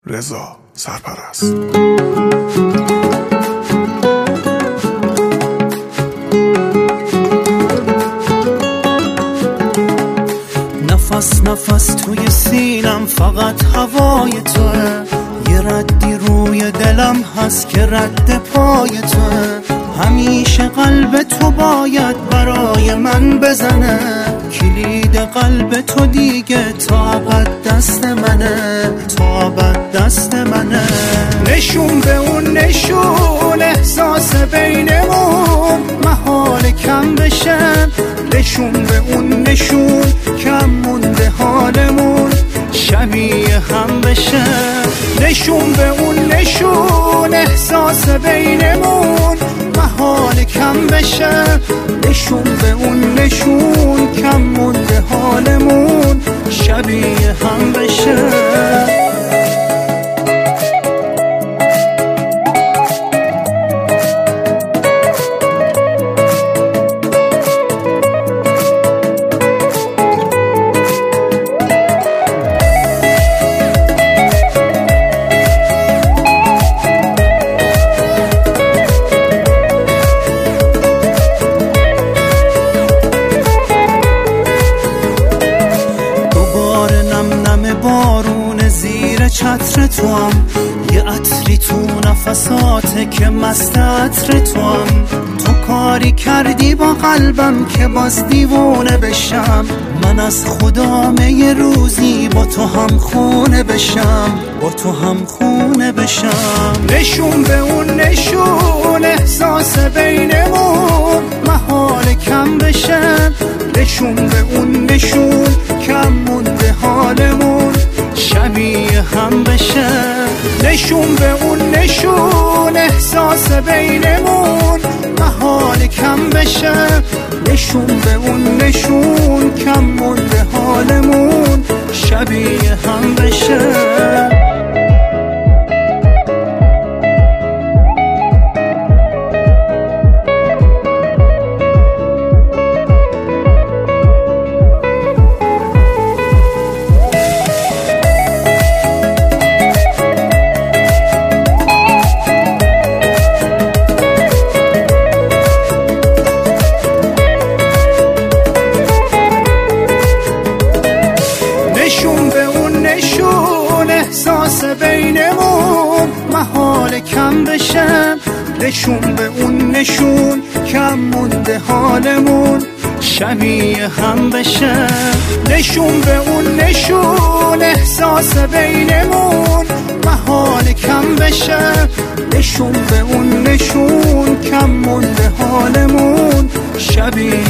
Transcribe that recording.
رضا سرپرست. نفس نفس توی سینم فقط هوای توه، یه ردی روی دلم هست که رد پای توه. همیشه قلب تو باید برای من بزنه، کلید قلب تو دیگه تا ابد دست منه، تا ابد دست منه. نشون به اون نشون احساس بینمون محال کم بشه، نشون به اون نشون کم مونده حالمون شبیه هم بشه. نشون به اون نشون احساس بینمون محال کم بشه، نشون به اون نشون کم مونده حالمون شبیه هم بشه. بارون زیر چتر تو هم، یه عطری تو نفساته که مست عطر تو هم. تو کاری کردی با قلبم که باز دیوونه بشم، من از خدام یه روزی با تو هم خونه بشم، با تو هم خونه بشم. نشون به اون نشون احساس بینمون محال کم بشه، نشون به اون نشون کم مونده حالمون شبیه هم بشه. نشون به اون نشون احساس بینمون محال کم بشه، نشون به اون نشون کم مونده حالمون شبیه هم بشه. نشون به اون نشون احساس بینمون محال کم بشه، نشون به اون نشون کم مونده حالمون شبیه هم بشه. نشون به اون نشون احساس بینمون محال کم بشه، نشون به اون نشون کم مونده حالمون شبیه